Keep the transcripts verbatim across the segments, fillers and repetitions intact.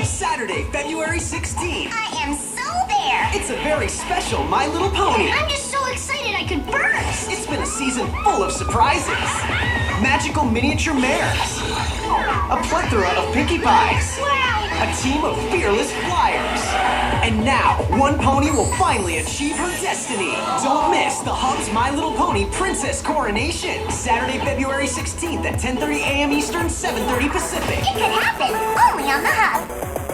Saturday, February sixteenth. I am so there! It's a very special My Little Pony. I'm just so excited I could burst! It's been a season full of surprises. Magical miniature mares. A plethora of Pinkie Pies. Wow! A team of fearless flyers. And now, one pony will finally achieve her destiny. Don't miss the Hub's My Little Pony Princess Coronation. Saturday, February sixteenth at ten thirty a m Eastern, seven thirty Pacific. It could happen only on the Hub.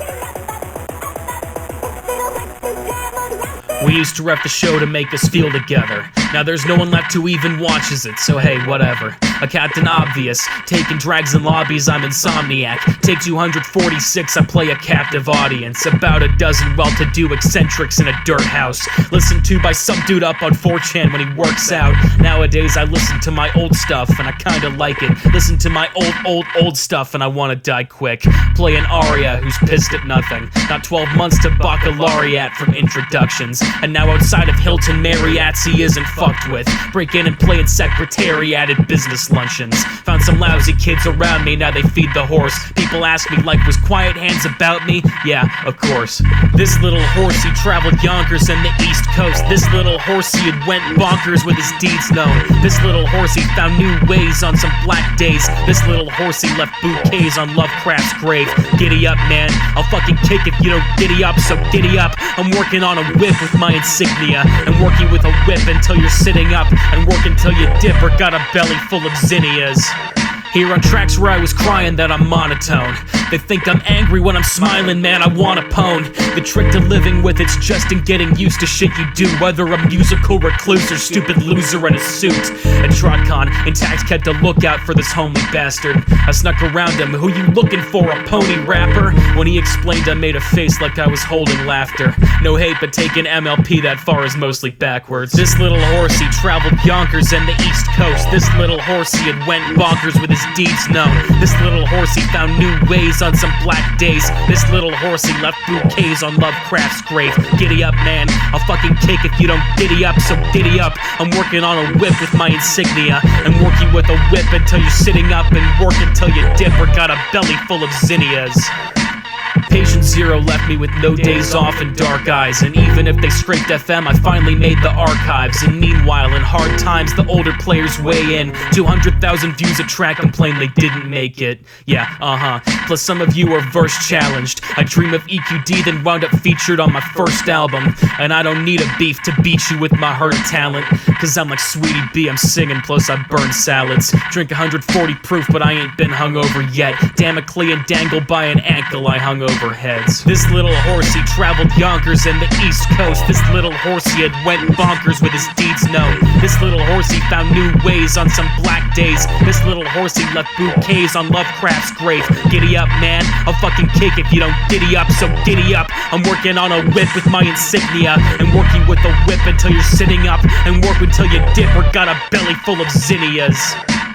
We used to rep the show to make us feel together. Now there's no one left who even watches it, so hey, whatever. A Captain Obvious, taking drags in lobbies, I'm Insomniac. Take two hundred forty-six, I play a captive audience. About a dozen well-to-do eccentrics in a dirt house. Listened to by some dude up on four chan when he works out. Nowadays I listen to my old stuff and I kinda like it. Listen to my old, old, old stuff and I wanna die quick. Play an aria who's pissed at nothing. Not twelve months to baccalaureate from introductions. And now outside of Hilton Marriott's he isn't fucked with. Break in and play in secretariat at business luncheons. Found some lousy kids around me, now they feed the horse. People ask me like, was Quiet Hands about me? Yeah, of course. This little horsey traveled Yonkers and the East Coast. This little horsey had went bonkers with his deeds known. This little horsey found new ways on some black days. This little horsey left bouquets on Lovecraft's grave. Giddy up, man, I'll fucking kick if you don't giddy up, so giddy up. I'm working on a whip with my insignia, and working with a whip until you're sitting up, and work until you dip or got a belly full of zinnias. Here on tracks where I was crying that I'm monotone. They think I'm angry when I'm smiling, man, I want a pwn. The trick to living with it's just in getting used to shit you do, whether a musical recluse or stupid loser in a suit. At TrotCon, Intact kept a lookout for this homely bastard. I snuck around him, who you looking for, a pony rapper? When he explained, I made a face like I was holding laughter. No hate, but taking M L P that far is mostly backwards. This little horsey traveled Yonkers and the East Coast. This little horsey had went bonkers with his deeds known. This little horsey found new ways on some black days. This little horsey left bouquets on Lovecraft's grave. Giddy up, man, I'll fucking kick if you don't giddy up, so giddy up. I'm working on a whip with my insignia, and working with a whip until you're sitting up, and work until you dip or got a belly full of zinnias. Patient Zero left me with no days off and dark eyes, and even if they scraped F M, I finally made the archives. And meanwhile, in hard times, the older players weigh in. two hundred thousand views a track complain they didn't make it. Yeah, uh-huh. Plus some of you are verse challenged. I dream of E Q D, then wound up featured on my first album. And I don't need a beef to beat you with my herd talent, cause I'm like Sweetie B, I'm singing, plus I burn salads. Drink one hundred forty proof, but I ain't been hungover yet. Damoclean dangle by an ankle, I hung over heads. This little horsey traveled Yonkers and the East Coast. This little horsey had went bonkers with his deeds known. This little horsey found new ways on some black days. This little horsey left bouquets on Lovecraft's grave. Giddy up, man, I'll fucking kick if you don't giddy up, so giddy up. I'm working on a whip with my insignia, and working with a whip until you're sitting up, and work until you dip or got a belly full of zinnias.